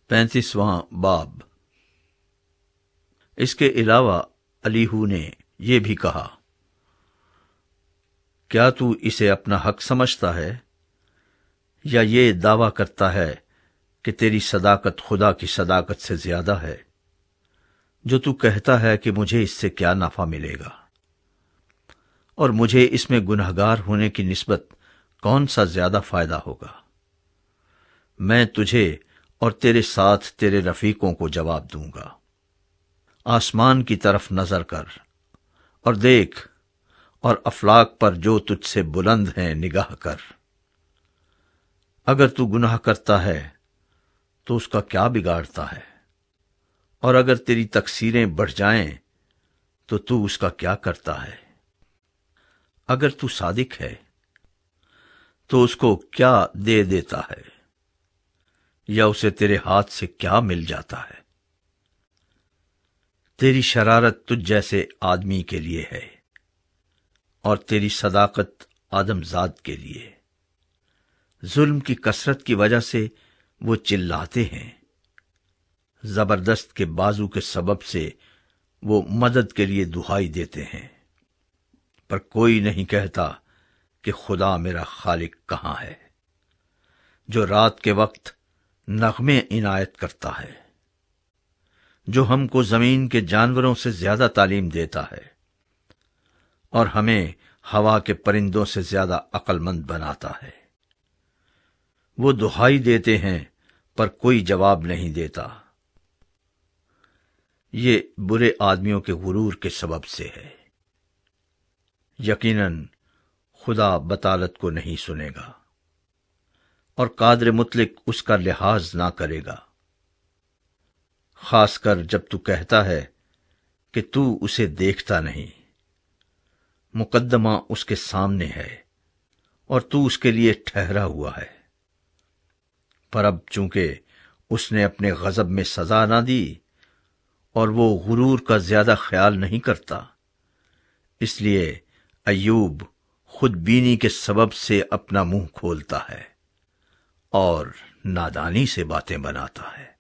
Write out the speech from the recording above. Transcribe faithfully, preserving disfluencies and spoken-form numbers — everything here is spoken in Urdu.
پینتیسواں باب۔ اس کے علاوہ الیہو نے یہ بھی کہا، کیا تو اسے اپنا حق سمجھتا ہے یا یہ دعویٰ کرتا ہے کہ تیری صداقت خدا کی صداقت سے زیادہ ہے، جو تو کہتا ہے کہ مجھے اس سے کیا نفع ملے گا اور مجھے اس میں گنہگار ہونے کی نسبت کون سا زیادہ فائدہ ہوگا؟ میں تجھے اور تیرے ساتھ تیرے رفیقوں کو جواب دوں گا۔ آسمان کی طرف نظر کر اور دیکھ، اور افلاک پر جو تجھ سے بلند ہیں نگاہ کر۔ اگر تو گناہ کرتا ہے تو اس کا کیا بگاڑتا ہے، اور اگر تیری تقصیریں بڑھ جائیں تو تو اس کا کیا کرتا ہے؟ اگر تو صادق ہے تو اس کو کیا دے دیتا ہے، یا اسے تیرے ہاتھ سے کیا مل جاتا ہے؟ تیری شرارت تجھ جیسے آدمی کے لیے ہے اور تیری صداقت آدم زاد کے لیے۔ ظلم کی کثرت کی وجہ سے وہ چلاتے ہیں، زبردست کے بازو کے سبب سے وہ مدد کے لیے دہائی دیتے ہیں، پر کوئی نہیں کہتا کہ خدا میرا خالق کہاں ہے، جو رات کے وقت نغمے عنایت کرتا ہے، جو ہم کو زمین کے جانوروں سے زیادہ تعلیم دیتا ہے اور ہمیں ہوا کے پرندوں سے زیادہ عقل مند بناتا ہے۔ وہ دہائی دیتے ہیں پر کوئی جواب نہیں دیتا، یہ برے آدمیوں کے غرور کے سبب سے ہے۔ یقیناً خدا بطالت کو نہیں سنے گا اور قادر مطلق اس کا لحاظ نہ کرے گا، خاص کر جب تو کہتا ہے کہ تو اسے دیکھتا نہیں۔ مقدمہ اس کے سامنے ہے اور تو اس کے لیے ٹھہرا ہوا ہے، پر اب چونکہ اس نے اپنے غضب میں سزا نہ دی اور وہ غرور کا زیادہ خیال نہیں کرتا، اس لیے ایوب خود بینی کے سبب سے اپنا منہ کھولتا ہے اور نادانی سے باتیں بناتا ہے۔